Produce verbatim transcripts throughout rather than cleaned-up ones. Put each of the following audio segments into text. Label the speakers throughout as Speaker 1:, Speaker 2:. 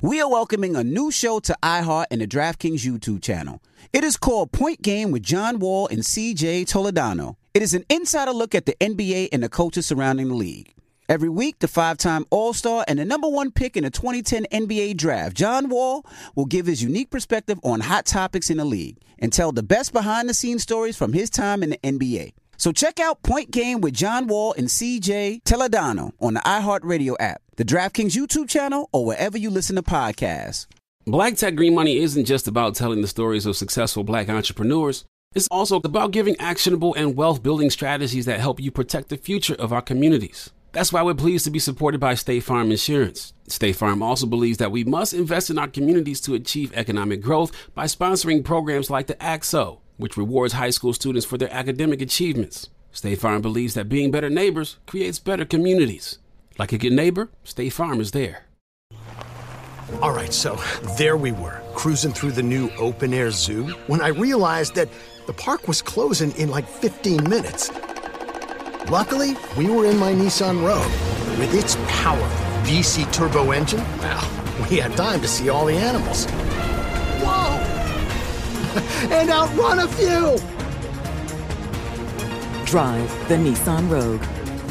Speaker 1: we are welcoming a new show to iHeart and the DraftKings YouTube channel. It is called Point Game with John Wall and C J Toledano. It is an insider look at the N B A and the coaches surrounding the league. Every week, the five-time All-Star and the number one pick in the twenty ten N B A Draft, John Wall, will give his unique perspective on hot topics in the league and tell the best behind-the-scenes stories from his time in the N B A. So check out Point Game with John Wall and C J Toledano on the iHeartRadio app, the DraftKings YouTube channel, or wherever you listen to podcasts.
Speaker 2: Black Tech Green Money isn't just about telling the stories of successful black entrepreneurs. It's also about giving actionable and wealth-building strategies that help you protect the future of our communities. That's why we're pleased to be supported by State Farm Insurance. State Farm also believes that we must invest in our communities to achieve economic growth by sponsoring programs like the A C S O, which rewards high school students for their academic achievements. State Farm believes that being better neighbors creates better communities. Like a good neighbor, State Farm is there.
Speaker 3: All right, so there we were, cruising through the new open-air zoo, when I realized that the park was closing in like fifteen minutes. Luckily, we were in my Nissan Rogue. With its powerful V C turbo engine, well, we had time to see all the animals. Whoa! And outrun a few!
Speaker 4: Drive the Nissan Rogue.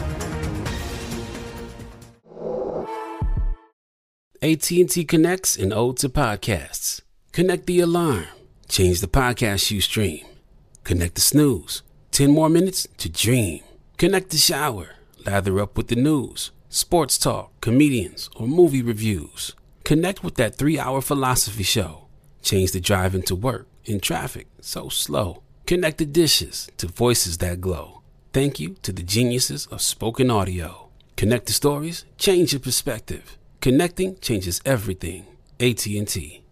Speaker 2: A T and T connects an ode to podcasts. Connect the alarm. Change the podcast you stream. Connect the snooze. Ten more minutes to dream. Connect the shower. Lather up with the news, sports talk, comedians, or movie reviews. Connect with that three-hour philosophy show. Change the drive into work in traffic so slow. Connect the dishes to voices that glow. Thank you to the geniuses of spoken audio. Connect the stories. Change your perspective. Connecting changes everything. A T and T.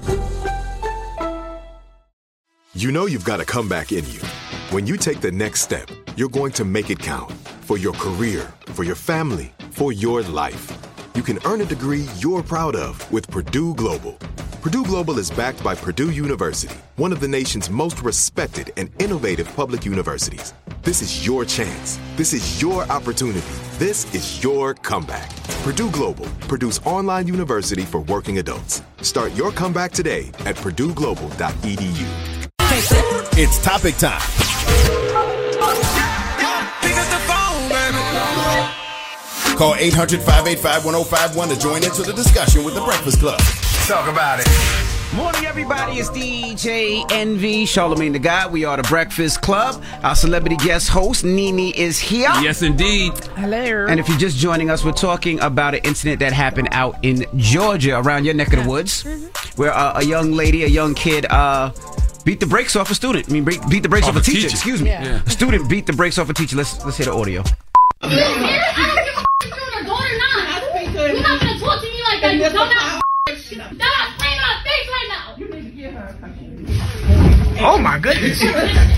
Speaker 5: You know you've got a comeback in you. When you take the next step, you're going to make it count. For your career, for your family, for your life. You can earn a degree you're proud of with Purdue Global. Purdue Global is backed by Purdue University, one of the nation's most respected and innovative public universities. This is your chance. This is your opportunity. This is your comeback. Purdue Global, Purdue's online university for working adults. Start your comeback today at purdue global dot e d u.
Speaker 6: It's topic time. Call eight hundred, five eight five, one oh five one to join into the discussion with the Breakfast Club.
Speaker 3: Talk about it.
Speaker 1: Morning, everybody. It's D J Envy, Charlamagne the God. We are the Breakfast Club. Our celebrity guest host, Nene, is here.
Speaker 7: Yes, indeed.
Speaker 8: Hello.
Speaker 1: And if you're just joining us, we're talking about an incident that happened out in Georgia, around your neck of the woods, mm-hmm. where uh, a young lady, a young kid, uh, beat the brakes off a student. I mean, beat, beat the brakes off, off a teacher. teacher. Excuse me. Yeah. Yeah. A student beat the brakes off a teacher. Let's let's hear the audio.
Speaker 9: I don't give a f*** if you're a daughter or not. You're not gonna talk to me like that. You don't have shit. That's playing in my face right now. You need to get her.
Speaker 8: Oh my goodness. Oh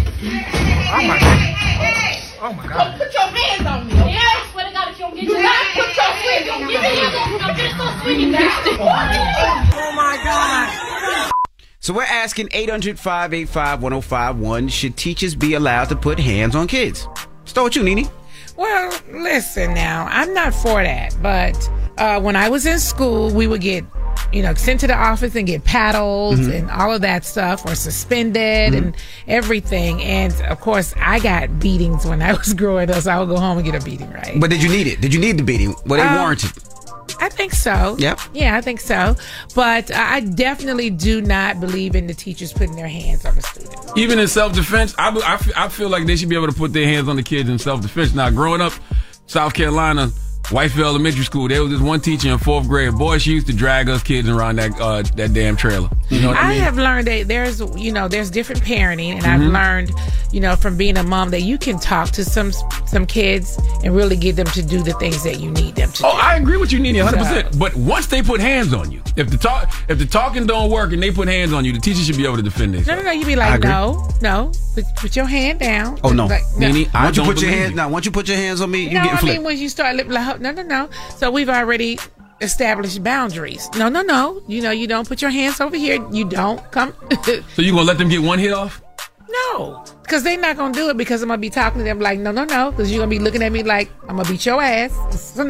Speaker 8: my goodness. Oh my God.
Speaker 9: Put your hands on me. Yeah, I swear to God, if you don't get your hands, put your hands on me. Get your hands on me. I'm just so sweet now.
Speaker 8: Oh my God.
Speaker 1: So we're asking eight hundred, five eight five, one oh five one, should teachers be allowed to put hands on kids? Start with you, Nene.
Speaker 8: Well, listen now, I'm not for that, but uh, when I was in school, we would get, you know, sent to the office and get paddles mm-hmm. and all of that stuff, or suspended mm-hmm. and everything. And of course, I got beatings when I was growing up, so I would go home and get a beating, right?
Speaker 1: But did you need it? Did you need the beating? Were they um, warranted?
Speaker 8: I think so.
Speaker 1: Yep.
Speaker 8: Yeah, I think so. But I definitely do not believe in the teachers putting their hands on the students.
Speaker 7: Even in self-defense, I, I, I feel like they should be able to put their hands on the kids in self-defense. Now, growing up, South Carolina, Whitefield Elementary School, there was this one teacher in fourth grade. Boy, she used to drag us kids around that uh, that damn trailer. You know what I, I mean?
Speaker 8: have learned that there's, you know, there's different parenting, and mm-hmm. I've learned, you know, from being a mom that you can talk to some some kids and really get them to do the things that you need them to
Speaker 7: oh,
Speaker 8: do.
Speaker 7: Oh, I agree with you, Nene, one hundred percent.
Speaker 8: So,
Speaker 7: but once they put hands on you, if the talk, if the talking don't work and they put hands on you, the teacher should be able to defend themselves.
Speaker 8: No, no, no. You be like, no, no, put, put your hand down.
Speaker 1: Oh no,
Speaker 8: like, no.
Speaker 1: Nene, once you put your hands, now once you put your hands on me, you
Speaker 8: no,
Speaker 1: get flipped.
Speaker 8: I mean, when you start like, no, no, no. So we've already established boundaries. No, no, no. You know, you don't put your hands over here. You don't come.
Speaker 7: So you gonna let them get one hit off?
Speaker 8: No, because they're not gonna do it, because I'm gonna be talking to them like, no, no, no, because you're gonna be looking at me like I'm gonna beat your ass. So no.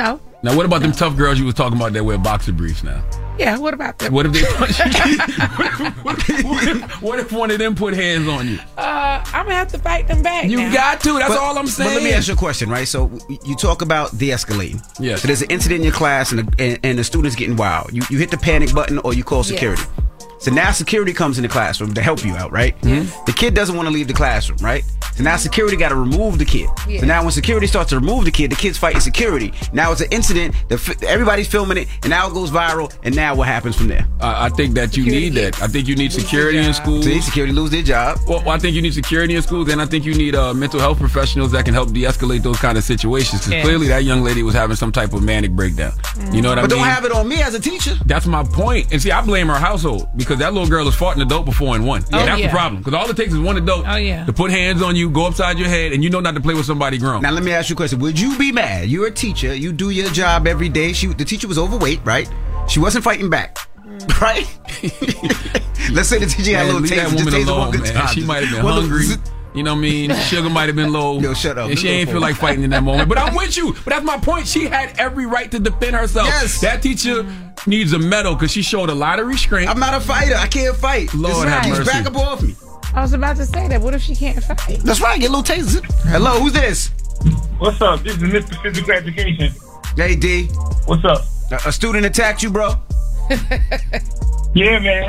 Speaker 7: Now, what about them tough girls you was talking about that wear boxer briefs now?
Speaker 8: Yeah, what about that?
Speaker 7: What if they punch you? what, if, what, if, what if one of them put hands on you?
Speaker 8: Uh, I'm gonna have to fight them back.
Speaker 7: You
Speaker 8: now.
Speaker 7: got to. That's
Speaker 1: But-
Speaker 7: all I'm saying.
Speaker 1: But let me ask you a question, right? So you talk about de-escalating.
Speaker 7: Yes.
Speaker 1: So there's an incident in your class and the, and, and the student's getting wild. You you hit the panic button or you call security.
Speaker 8: Yes.
Speaker 1: So now security comes in the classroom to help you out, right? Mm-hmm. The kid doesn't want to leave the classroom, right? So now security got to remove the kid.
Speaker 8: Yes.
Speaker 1: So now when security starts to remove the kid, the kid's fighting security. Now it's an incident. The, f- everybody's filming it, and now it goes viral. And now what happens from there?
Speaker 7: Uh, I think that you
Speaker 8: Security
Speaker 7: need that. I think you need security in schools.
Speaker 1: See, security lose their job.
Speaker 7: Well, I think you need security in schools, and I think you need uh, mental health professionals that can help de-escalate those kind of situations. Because
Speaker 8: Yes.
Speaker 7: clearly that young lady was having some type of manic breakdown. You know what
Speaker 1: But
Speaker 7: I mean?
Speaker 1: don't have it on me as a teacher.
Speaker 7: That's my point. And see, I blame her household because that little girl has fought an adult before and won.
Speaker 8: Oh,
Speaker 7: and that's
Speaker 8: yeah.
Speaker 7: the problem. Because all it takes is one adult
Speaker 8: Oh, yeah.
Speaker 7: to put hands on you, go upside your head, and you know not to play with somebody grown.
Speaker 1: Now let me ask you a question. Would you be mad? You're a teacher. You do your job every day. She, the teacher was overweight, right? She wasn't fighting back, right? Let's say the teacher had a
Speaker 7: Man,
Speaker 1: little
Speaker 7: leave that
Speaker 1: taste.
Speaker 7: woman
Speaker 1: Just
Speaker 7: alone,
Speaker 1: one good
Speaker 7: man.
Speaker 1: time.
Speaker 7: She might have been
Speaker 1: Well,
Speaker 7: hungry.
Speaker 1: look,
Speaker 7: You know what I mean? Sugar might have been low.
Speaker 1: Yo, shut up.
Speaker 7: And she
Speaker 1: Look
Speaker 7: ain't
Speaker 1: up
Speaker 7: feel
Speaker 1: for
Speaker 7: like
Speaker 1: it.
Speaker 7: fighting in that moment. But I'm with you. But that's my point. She had every right to defend herself.
Speaker 1: Yes.
Speaker 7: That teacher needs a medal because she showed a lot of restraint.
Speaker 1: I'm not a fighter. I can't fight.
Speaker 7: Lord
Speaker 1: This
Speaker 7: have
Speaker 1: is
Speaker 7: mercy.
Speaker 1: back up off me.
Speaker 8: I was about to say that. What if she can't fight?
Speaker 1: That's right. Get a little taste. Hello, who's this?
Speaker 10: What's up? This is Mister Physical Education.
Speaker 1: Hey, D.
Speaker 10: What's up?
Speaker 1: A, a student attacked you, bro?
Speaker 10: Yeah, man.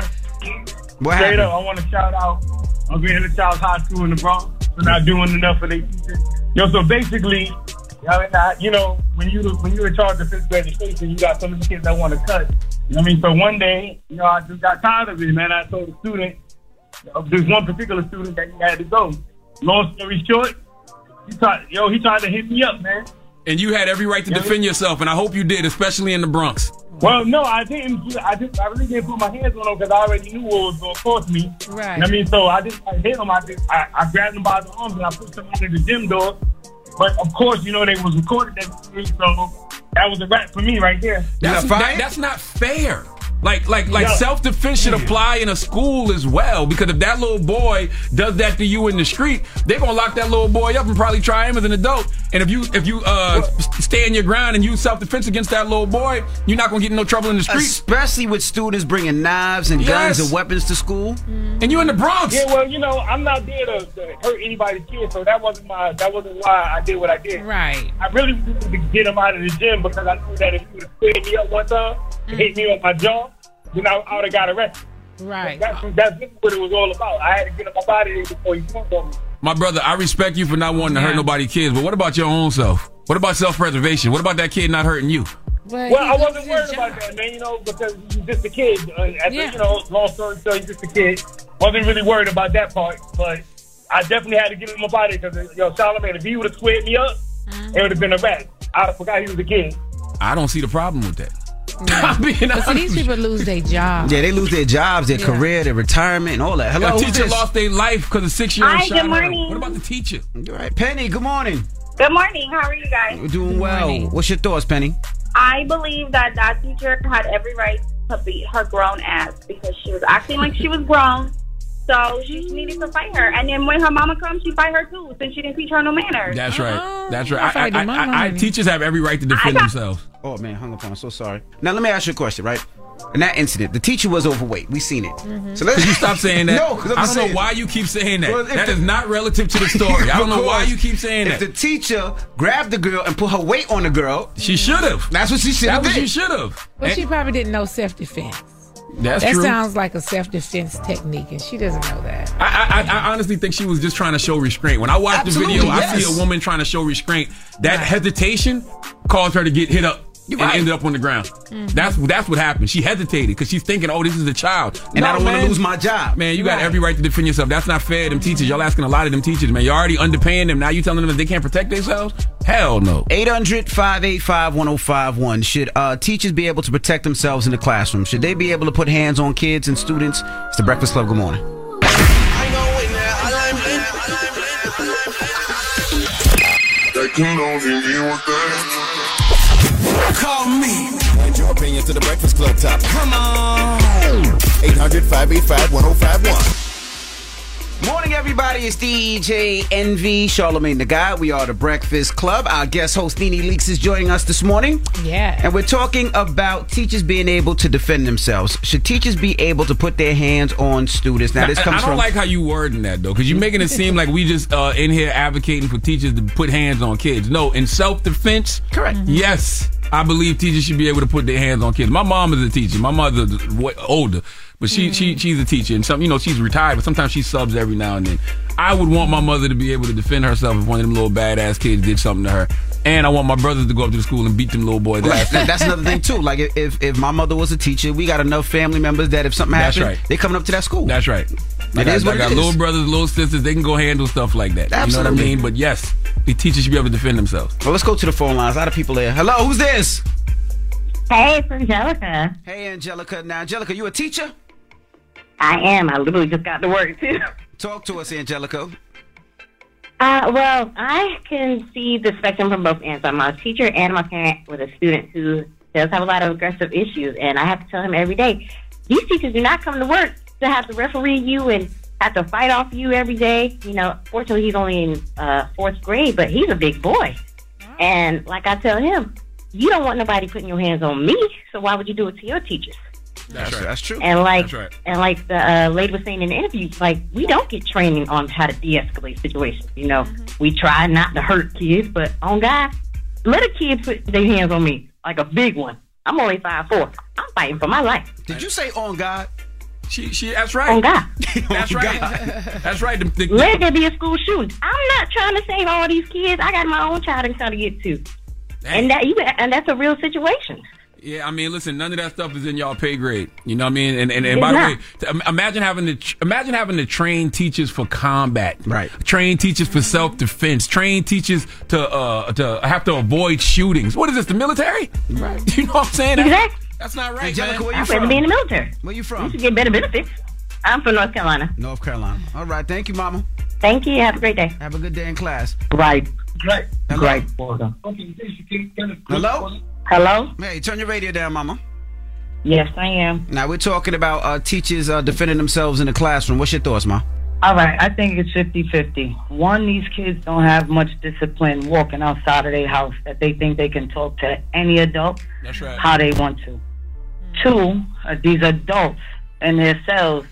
Speaker 1: What
Speaker 10: Straight
Speaker 1: happened?
Speaker 10: up, I want to shout out Greenhill Child's High School in the Bronx for not doing enough for their teachers. Yo, so basically, I mean, I, you know, when you when you're in charge of physical education, you got some of the kids that want to cut. You know what I mean? So one day, you know, I just got tired of it, man. I told the student, of this one particular student that he had to go. Long story short, he tried, yo, he tried to hit me up, man.
Speaker 7: And you had every right to
Speaker 10: Yeah,
Speaker 7: defend
Speaker 10: we-
Speaker 7: yourself, and I hope you did, especially in the Bronx.
Speaker 10: Well, no, I didn't. I didn't. I really didn't put my hands on him because I already knew what was going to cost me.
Speaker 8: Right.
Speaker 10: You know what I mean, so I didn't I hit him. I, just, I I grabbed him by the arms and I pushed him out of the gym door. But of course, you know they was recorded everything, so that was a wrap for me right there.
Speaker 7: That's,
Speaker 1: got
Speaker 7: that,
Speaker 1: fired?
Speaker 7: that's not fair. Like, like, like
Speaker 10: Yeah.
Speaker 7: self-defense should apply in a school as well. Because if that little boy does that to you in the street, they're gonna lock that little boy up and probably try him as an adult. And if you, if you uh, s- stay in your ground and use self-defense against that little boy, you're not gonna get in no trouble in the street.
Speaker 1: Especially with students bringing knives and guns
Speaker 7: Yes.
Speaker 1: and weapons to school.
Speaker 7: And you in the Bronx.
Speaker 10: Yeah, well, you know, I'm not there to, to hurt anybody's kids, so that wasn't my. That wasn't why I did what I did.
Speaker 8: Right.
Speaker 10: I really wanted to get him out of the gym because I knew that if he would have squared me up one time, and hit me on my jaw, then I, I would have got arrested.
Speaker 8: Right.
Speaker 10: That's that's really what it was all about. I had to get him up out of there before he jumped on me.
Speaker 7: My brother, I respect you for not wanting to
Speaker 8: Yeah.
Speaker 7: hurt nobody's kids, but what about your own self? What about self-preservation? What about that kid not hurting you?
Speaker 8: But
Speaker 10: Well,
Speaker 8: he
Speaker 10: I
Speaker 8: does
Speaker 10: wasn't
Speaker 8: his
Speaker 10: worried
Speaker 8: job.
Speaker 10: about that, man. You know, because he's just a kid. Uh, at
Speaker 8: Yeah.
Speaker 10: the, you know, long story short, he's just a kid. Wasn't really worried about that part, but I definitely had to get him up out of there because, yo, Solomon, if he would have squared me up, it would have been a wrap. I forgot he was a kid.
Speaker 7: I don't see the problem with that. I'm being
Speaker 8: But
Speaker 7: honest
Speaker 8: see, these
Speaker 7: with you.
Speaker 8: people lose their job.
Speaker 1: Yeah, they lose their jobs, their
Speaker 8: Yeah.
Speaker 1: career, their retirement, and all that. Hello,
Speaker 7: A
Speaker 1: who's
Speaker 7: teacher
Speaker 1: this?
Speaker 7: lost their life because a six-year-old
Speaker 11: Hi,
Speaker 7: shot
Speaker 11: good
Speaker 7: her.
Speaker 11: morning.
Speaker 7: What about the teacher?
Speaker 1: You're right. Penny, good morning.
Speaker 11: Good morning. How are you guys?
Speaker 1: We're doing well.
Speaker 8: morning.
Speaker 1: What's your thoughts, Penny?
Speaker 11: I believe that that teacher had every right to beat her grown ass because she was acting like she was grown. So she needed to fight her. And then when her mama comes, she fight her too, since she didn't teach her no manners.
Speaker 7: That's
Speaker 8: Uh-uh.
Speaker 7: right. That's
Speaker 8: I
Speaker 7: right. I,
Speaker 8: fight
Speaker 7: I,
Speaker 8: the mama,
Speaker 7: I, I,
Speaker 8: honey.
Speaker 7: teachers have every right to defend
Speaker 11: I got-
Speaker 7: themselves.
Speaker 1: Oh, man, hung up on. I'm so sorry. Now, let me ask you a question, right? In that incident, the teacher was overweight. We seen it.
Speaker 8: Mm-hmm.
Speaker 1: So let's
Speaker 7: Could you stop saying that?
Speaker 1: No, because I'm
Speaker 7: I
Speaker 1: just
Speaker 7: don't
Speaker 1: saying.
Speaker 7: know why you keep saying that.
Speaker 1: Well, if
Speaker 7: that
Speaker 1: the-
Speaker 7: is not relative to the story. I don't know why
Speaker 1: Because
Speaker 7: you keep saying
Speaker 1: if
Speaker 7: that.
Speaker 1: the teacher grabbed the girl and put her weight on the girl,
Speaker 7: She should have.
Speaker 1: that's what she should have
Speaker 7: That's what
Speaker 1: did.
Speaker 7: she should have.
Speaker 8: But she probably didn't know self-defense.
Speaker 7: That's
Speaker 8: That
Speaker 7: true.
Speaker 8: sounds like a self-defense technique, and she doesn't know that.
Speaker 7: I, I, I honestly think she was just trying to show restraint. When I watch
Speaker 1: Absolutely,
Speaker 7: the video, I
Speaker 1: yes.
Speaker 7: see a woman trying to show restraint. That
Speaker 8: Right.
Speaker 7: hesitation caused her to get hit up
Speaker 1: You're
Speaker 7: and
Speaker 1: right.
Speaker 7: ended up on the ground.
Speaker 8: Mm-hmm.
Speaker 7: That's that's what happened. She hesitated because she's thinking, "Oh, this is a child,
Speaker 1: And
Speaker 7: No,
Speaker 1: I don't want to
Speaker 7: man.
Speaker 1: lose my job.
Speaker 7: Man, you got
Speaker 8: Right.
Speaker 7: every right to defend yourself. That's not fair. Them teachers, y'all asking a lot of them teachers, man. You're already underpaying them. Now you telling them that they can't protect themselves? Hell no.
Speaker 1: eight hundred, five eight five, one oh five one. Should uh, teachers be able to protect themselves in the classroom? Should they be able to put hands on kids and students? It's the Breakfast Club. Good morning.
Speaker 6: Call me. Add your opinion to the Breakfast Club top. Come on. eight hundred, five eight five, one oh five one.
Speaker 1: Morning, everybody. It's D J Envy, Charlamagne the God. We are the Breakfast Club. Our guest host, Nene Leakes, is joining us this morning.
Speaker 8: Yeah.
Speaker 1: And we're talking about teachers being able to defend themselves. Should teachers be able to put their hands on students? Now,
Speaker 7: now
Speaker 1: this comes
Speaker 7: I don't
Speaker 1: from...
Speaker 7: like how you wording that, though, because you're making it seem like we just uh, in here advocating for teachers to put hands on kids. No, in self-defense,
Speaker 1: correct.
Speaker 8: Mm-hmm.
Speaker 7: Yes, I believe teachers should be able to put their hands on kids. My mom is a teacher. My mother's older. But she, mm-hmm. she she's a teacher, and some you know she's retired, but sometimes she subs every now and then. I would want my mother to be able to defend herself if one of them little badass kids did something to her, and I want my brothers to go up to the school and beat them little boys' ass.
Speaker 1: That's another thing too. Like if if my mother was a teacher, we got enough family members that if something
Speaker 7: That's
Speaker 1: happened,
Speaker 7: right.
Speaker 1: they coming up to that school.
Speaker 7: That's right. I
Speaker 1: It
Speaker 7: got,
Speaker 1: is what
Speaker 7: I got
Speaker 1: it is.
Speaker 7: little brothers, little sisters. They can go handle stuff like that.
Speaker 1: Absolutely.
Speaker 7: You know what I mean? But yes, the teachers should be able to defend themselves.
Speaker 1: Well, let's go to the phone lines. A lot of people there. Hello, who's this?
Speaker 12: Hey, it's Angelica.
Speaker 1: Hey, Angelica. Now, Angelica, you a teacher?
Speaker 12: I am. I literally just got to work, too.
Speaker 1: Talk to us, Angelica.
Speaker 12: Uh, well, I can see the spectrum from both ends. I'm a teacher and I'm a parent with a student who does have a lot of aggressive issues, and I have to tell him every day, these teachers do not come to work to have to referee you and have to fight off you every day. You know, fortunately, he's only in uh, fourth grade, but he's a big boy. And like I tell him, you don't want nobody putting your hands on me, so why would you do it to your teachers?
Speaker 1: That's right. That's true.
Speaker 12: And like,
Speaker 1: That's right.
Speaker 12: and like the uh, lady was saying in the interview, like we don't get training on how to de-escalate situations. You know, mm-hmm. we try not to hurt kids, but on God, let a kid put their hands on me, like a big one. I'm only five foot four. I'm fighting for my life.
Speaker 1: Did you say on God?
Speaker 7: She, she. That's right.
Speaker 12: On God.
Speaker 7: That's right. That's right. The, the,
Speaker 12: let there be a school shooting. I'm not trying to save all these kids. I got my own child I'm trying to get to, Dang. and that you and that's a real situation.
Speaker 7: Yeah, I mean, listen, none of that stuff is in y'all pay grade. You know what I mean? And and, and by not. the way, imagine having to imagine having to train teachers for combat,
Speaker 1: right?
Speaker 7: Train teachers for self defense. Train teachers to uh to have to avoid shootings. What is this? The military?
Speaker 1: Right.
Speaker 7: You know what I'm saying?
Speaker 12: Exactly.
Speaker 7: That's not right,
Speaker 1: Angelica,
Speaker 7: man.
Speaker 1: where you
Speaker 12: I'd
Speaker 1: from?
Speaker 12: rather be in the military.
Speaker 1: Where you from?
Speaker 12: You should get better benefits. I'm from North Carolina.
Speaker 1: North Carolina. All right. Thank you, Mama.
Speaker 12: Thank you. Have a great day.
Speaker 1: Have a good day in class.
Speaker 12: Right.
Speaker 10: Right.
Speaker 1: Hello?
Speaker 12: Right.
Speaker 1: Hello?
Speaker 12: Hello?
Speaker 1: Hey, turn your radio down, Mama.
Speaker 12: Yes, I am.
Speaker 1: Now, we're talking about uh, teachers uh, defending themselves in the classroom. What's your thoughts, Ma?
Speaker 13: All right, I think it's fifty-fifty. One, these kids don't have much discipline walking outside of their house that they think they can talk to any adult
Speaker 7: That's right.
Speaker 13: how they want to. Two, uh, these adults in their cells,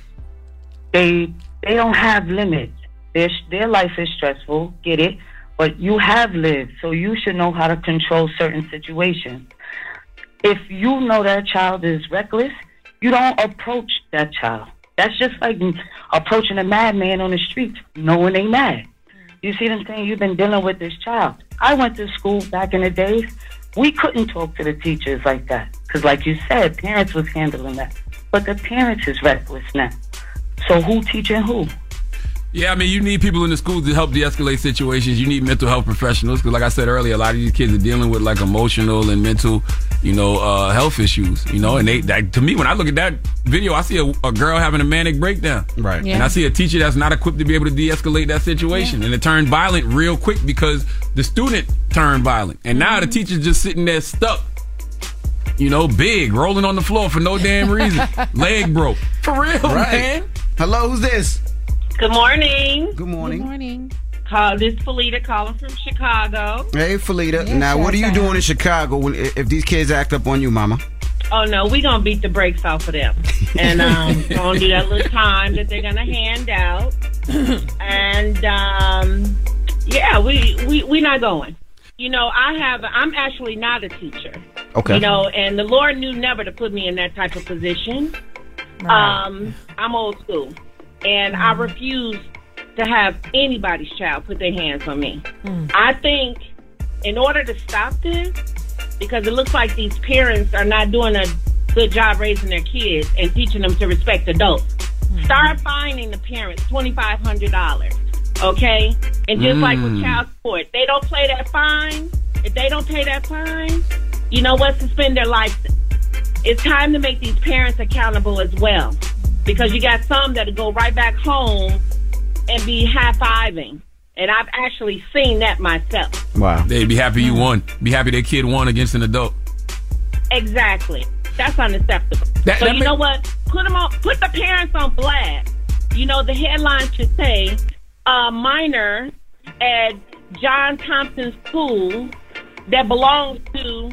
Speaker 13: they they don't have limits. Their, their life is stressful, get it, but you have lived, so you should know how to control certain situations. If you know that child is reckless, you don't approach that child. That's just like approaching a madman on the street, knowing they mad. You see what I'm saying? You've been dealing with this child. I went to school back in the days. We couldn't talk to the teachers like that. Because like you said, parents was handling that. But the parents is reckless now. So who teaching who?
Speaker 7: Yeah, I mean, you need people in the schools to help de-escalate situations. You need mental health professionals because, like I said earlier, a lot of these kids are dealing with like emotional and mental, you know, uh, health issues. You know, and they, that, to me, when I look at that video, I see a, a girl having a manic breakdown,
Speaker 1: right?
Speaker 8: Yeah.
Speaker 7: And I see a teacher that's not equipped to be able to de-escalate that situation, yeah. And it turned violent real quick because the student turned violent, and now mm-hmm. the teacher's just sitting there stuck. You know, big, rolling on the floor for no damn reason, leg broke, for real,
Speaker 1: right.
Speaker 7: man.
Speaker 1: Hello, who's this?
Speaker 14: Good morning.
Speaker 1: Good morning.
Speaker 8: Good morning.
Speaker 14: Call this Felita calling from Chicago.
Speaker 1: Hey, Felita.
Speaker 8: Yes,
Speaker 1: now, what are you
Speaker 8: yes,
Speaker 1: doing in Chicago when, if these kids act up on you, Mama?
Speaker 14: Oh no, we gonna beat the brakes off of them, and um, gonna do that little time that they're gonna hand out, and um, yeah, we we we not going. You know, I have. I'm actually not a teacher.
Speaker 1: Okay.
Speaker 14: You know, and the Lord knew never to put me in that type of position. Right. Um, I'm old school. And I refuse to have anybody's child put their hands on me. Mm. I think in order to stop this, because it looks like these parents are not doing a good job raising their kids and teaching them to respect adults, mm. start fining the parents twenty-five hundred dollars, okay? And just mm. like with child support, they don't pay that fine. If they don't pay that fine, you know what? Suspend their license. It's time to make these parents accountable as well. Because you got some that'll go right back home and be high-fiving. And I've actually seen that myself.
Speaker 1: Wow.
Speaker 7: They'd be happy you won. Be happy their kid won against an adult.
Speaker 14: Exactly. That's unacceptable.
Speaker 7: That,
Speaker 14: so
Speaker 7: that
Speaker 14: you
Speaker 7: may-
Speaker 14: know what? Put them on. Put the parents on blast. you know, the headline should say, a minor at John Thompson's pool that belongs to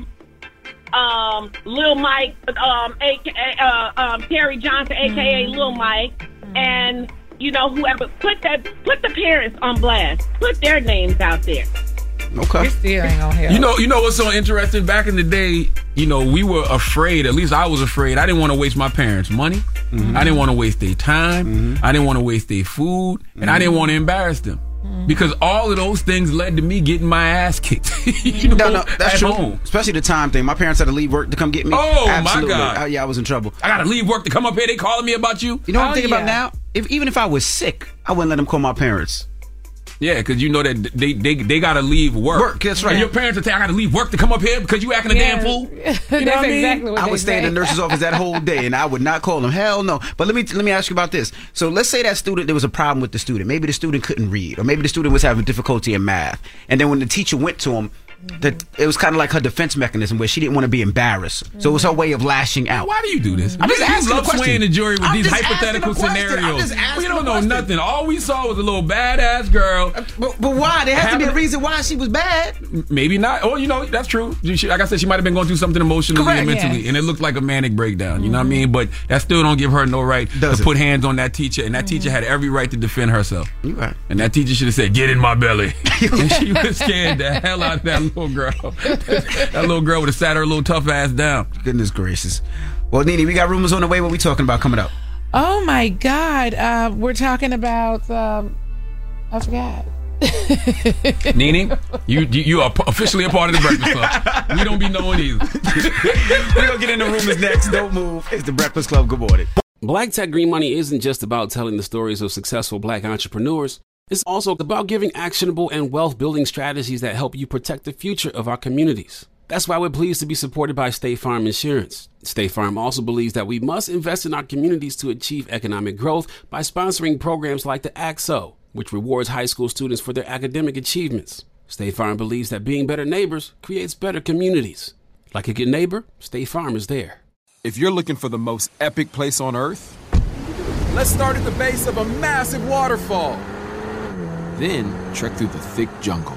Speaker 14: um, Lil Mike, um, A K A, uh, um, Terry Johnson, a k a. Mm-hmm. Lil Mike, mm-hmm. and, you know, whoever. Put that, put the parents on blast. Put their names out there.
Speaker 7: Okay.
Speaker 8: It still ain't gonna help.
Speaker 7: You know, you know what's so interesting? Back in the day, you know, we were afraid, at least I was afraid. I didn't want to waste my parents' money. Mm-hmm. I didn't want to waste their time. Mm-hmm. I didn't want to waste their food. Mm-hmm. And I didn't want to embarrass them. Mm-hmm. Because all of those things led to me getting my ass kicked. you know,
Speaker 1: no, no, that's
Speaker 7: at
Speaker 1: true.
Speaker 7: home.
Speaker 1: Especially the time thing. My parents had to leave work to come get me.
Speaker 7: Oh,
Speaker 1: Absolutely.
Speaker 7: my God.
Speaker 1: Uh, yeah, I was in trouble.
Speaker 7: I got to leave work to come up here. They calling me about you.
Speaker 1: You know what
Speaker 8: Oh,
Speaker 1: I'm thinking
Speaker 8: yeah.
Speaker 1: about now? If Even if I was sick, I wouldn't let them call my parents.
Speaker 7: Yeah, because you know that they they, they got to leave work.
Speaker 1: Work, that's right.
Speaker 7: And your parents will say, I got to leave work to come up here because you acting a
Speaker 8: Yeah.
Speaker 7: damn fool. You know
Speaker 8: That's
Speaker 7: what I mean?
Speaker 8: exactly what
Speaker 1: I
Speaker 8: they
Speaker 1: would stay in
Speaker 8: say.
Speaker 1: the nurse's office that whole day, and I would not call them. Hell no. But let me let me ask you about this. So let's say that student, there was a problem with the student. Maybe the student couldn't read, or maybe the student was having difficulty in math. And then when the teacher went to him, that it was kind of like her defense mechanism where she didn't want to be embarrassed. So it was her way of lashing out.
Speaker 7: Why do you do this?
Speaker 1: I'm just
Speaker 7: You
Speaker 1: asking
Speaker 7: love
Speaker 1: a question.
Speaker 7: swaying the jury with
Speaker 1: I'm
Speaker 7: these
Speaker 1: just
Speaker 7: hypothetical
Speaker 1: asking a question. I'm
Speaker 7: scenarios.
Speaker 1: just asking
Speaker 7: We don't
Speaker 1: a
Speaker 7: know
Speaker 1: question.
Speaker 7: nothing. All we saw was a little badass girl.
Speaker 1: But, but why? There has to be a
Speaker 7: Having-
Speaker 1: reason why she was bad.
Speaker 7: Maybe not. Oh, you know, that's true. She, like I said, she might have been going through something emotionally
Speaker 1: Correct,
Speaker 7: and mentally,
Speaker 8: yeah.
Speaker 7: and it looked like a manic breakdown. You know what I mean? But that still don't give her no right
Speaker 1: Does
Speaker 7: to
Speaker 1: it?
Speaker 7: put hands on that teacher, and that teacher had every right to defend herself.
Speaker 1: You right.
Speaker 7: And that teacher should have said, "Get in my belly." And she was scared the hell out of that little girl. That little girl would have sat her little tough ass down.
Speaker 1: Goodness gracious. Well, Nene, we got rumors on the way. What we talking about coming up?
Speaker 8: Oh my God, uh, we're talking about. Um, I forgot.
Speaker 7: Nene, you, you you are officially a part of the Breakfast Club. We don't be knowing either.
Speaker 1: We're going to get into rumors next. Don't move. It's the Breakfast Club. Good morning.
Speaker 2: Black Tech Green Money isn't just about telling the stories of successful black entrepreneurs. It's also about giving actionable and wealth-building strategies that help you protect the future of our communities. That's why we're pleased to be supported by State Farm Insurance. State Farm also believes that we must invest in our communities to achieve economic growth by sponsoring programs like the A X O, which rewards high school students for their academic achievements. State Farm believes that being better neighbors creates better communities. Like a good neighbor, State Farm is there.
Speaker 15: If you're looking for the most epic place on earth, let's start at the base of a massive waterfall. Then trek through the thick jungle.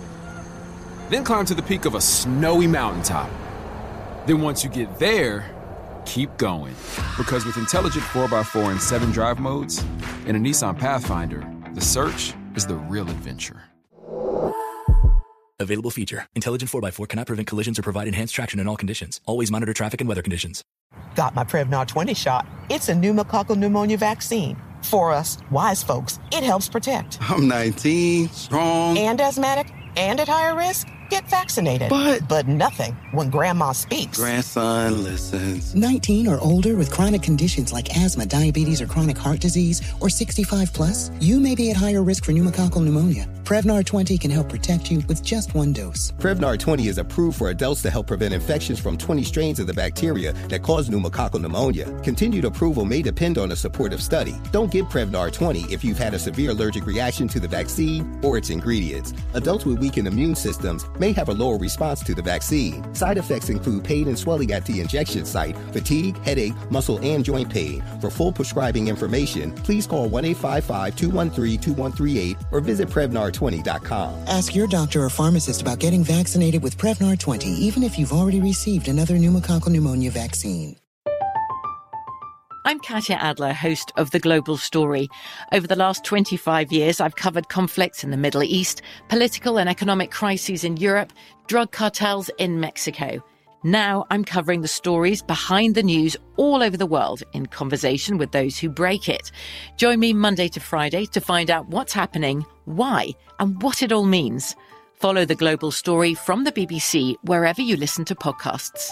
Speaker 15: Then climb to the peak of a snowy mountaintop. Then once you get there, keep going. Because with intelligent four by four and seven drive modes and a Nissan Pathfinder, the search is the real adventure.
Speaker 16: Available feature. Intelligent four by four cannot prevent collisions or provide enhanced traction in all conditions. Always monitor traffic and weather conditions.
Speaker 17: Got my Prevnar twenty shot. It's a pneumococcal pneumonia vaccine. For us, wise folks, it helps protect.
Speaker 18: I'm nineteen, strong.
Speaker 17: And asthmatic and at higher risk? Get vaccinated.
Speaker 18: But-
Speaker 17: But nothing when grandma speaks.
Speaker 18: Grandson listens.
Speaker 19: nineteen or older with chronic conditions like asthma, diabetes, or chronic heart disease, or sixty-five plus, you may be at higher risk for pneumococcal pneumonia. Prevnar twenty can help protect you with just one dose.
Speaker 20: Prevnar twenty is approved for adults to help prevent infections from twenty strains of the bacteria that cause pneumococcal pneumonia. Continued approval may depend on a supportive study. Don't give Prevnar twenty if you've had a severe allergic reaction to the vaccine or its ingredients. Adults with weakened immune systems may have a lower response to the vaccine. Side effects include pain and swelling at the injection site, fatigue, headache, muscle, and joint pain. For full prescribing information, please call one eight five five, two one three, two one three eight or visit Prevnar twenty dot com.
Speaker 19: Ask your doctor or pharmacist about getting vaccinated with Prevnar twenty, even if you've already received another pneumococcal pneumonia vaccine.
Speaker 21: I'm Katya Adler, host of The Global Story. Over the last twenty-five years, I've covered conflicts in the Middle East, political and economic crises in Europe, drug cartels in Mexico. Now I'm covering the stories behind the news all over the world in conversation with those who break it. Join me Monday to Friday to find out what's happening, why, and what it all means. Follow The Global Story from the B B C wherever you listen to podcasts.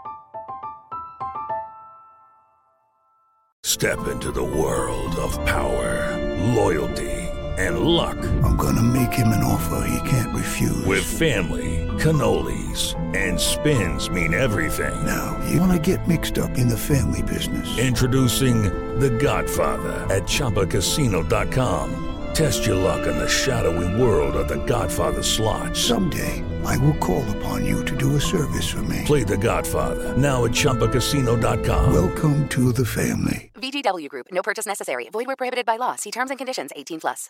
Speaker 22: Step into the world of power, loyalty, and luck.
Speaker 23: I'm gonna make him an offer he can't refuse.
Speaker 22: With family, cannolis, and spins mean everything.
Speaker 23: Now, you wanna get mixed up in the family business.
Speaker 22: Introducing The Godfather at Chumba Casino dot com. Test your luck in the shadowy world of The Godfather slot.
Speaker 23: Someday, I will call upon you to do a service for me.
Speaker 22: Play The Godfather, now at Chumba Casino dot com.
Speaker 23: Welcome to the family.
Speaker 3: V G W Group. No purchase necessary. Void where prohibited by law. See terms and conditions. eighteen plus.